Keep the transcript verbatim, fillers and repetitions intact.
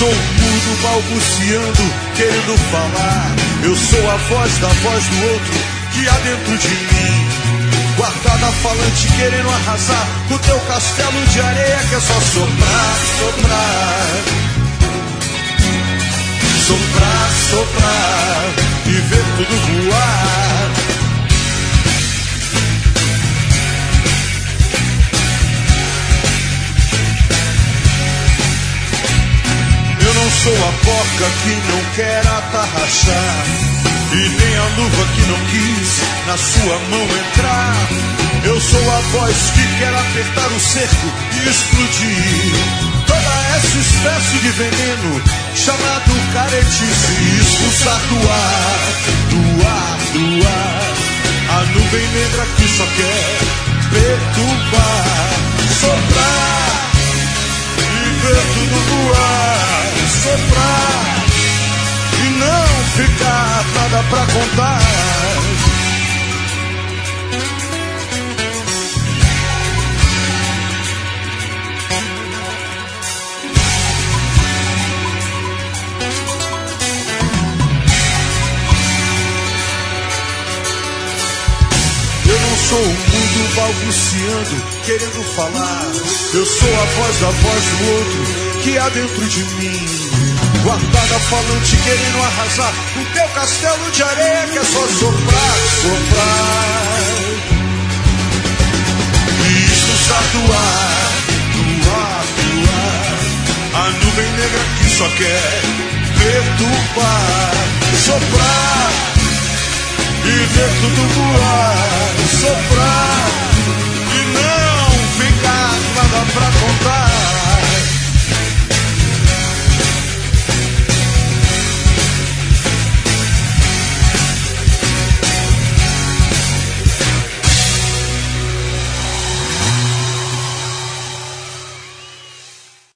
sou um mudo balbuciando, querendo falar. Eu sou a voz da voz do outro que há dentro de mim, guardada falante querendo arrasar o teu castelo de areia que é só soprar, soprar, soprar, soprar e ver tudo voar. Eu não sou a porca que não quer atarrachar, e nem a luva que não quis na sua mão entrar. Eu sou a voz que quer apertar o cerco e explodir toda essa espécie de veneno chamado caretice, e expulsar do ar, do ar, do ar, a nuvem negra que só quer perturbar, soprar e ver tudo voar, soprar e não ficar nada pra contar. Eu não sou um mundo balbuciando, querendo falar. Eu sou a voz da voz do outro que há dentro de mim, guardada falante querendo arrasar o teu castelo de areia que é só soprar, soprar e expulsar do ar, do ar, do ar, a nuvem negra que só quer perturbar, soprar e ver tudo